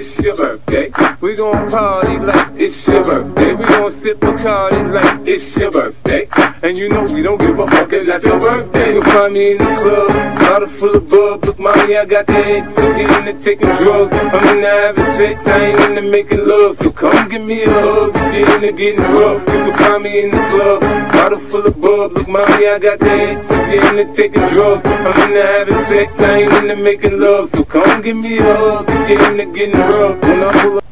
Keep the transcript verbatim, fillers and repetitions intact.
it's your birthday. We gon' party like it's your birthday. We gon' sip Bacardi like it's your birthday. And you know we don't give a fuck, it's not your birthday. You'll find me in the club, bottle full of bub. Look, mommy, I got the X, so get into taking drugs. I'm into having sex, I ain't into making love. So come give me a hug, get into getting rough. You can find me in the club, bottle full of bub. Look, mommy, I got the X, so get into taking drugs. I'm into having sex, I ain't into making love. So come give me a hug, get into getting rough. When I pull up